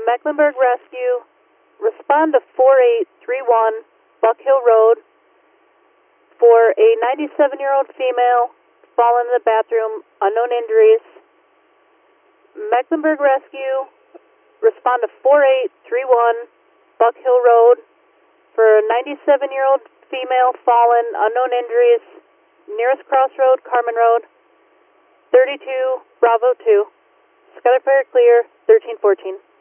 Mecklenburg Rescue, respond to 4831 Buck Hill Road for a 97-year-old female fallen in the bathroom, unknown injuries. Mecklenburg Rescue, respond to 4831 Buck Hill Road for a 97-year-old female fallen, unknown injuries, nearest crossroad, Carmen Road, 32 Bravo 2. Skyler Fire clear, 1314.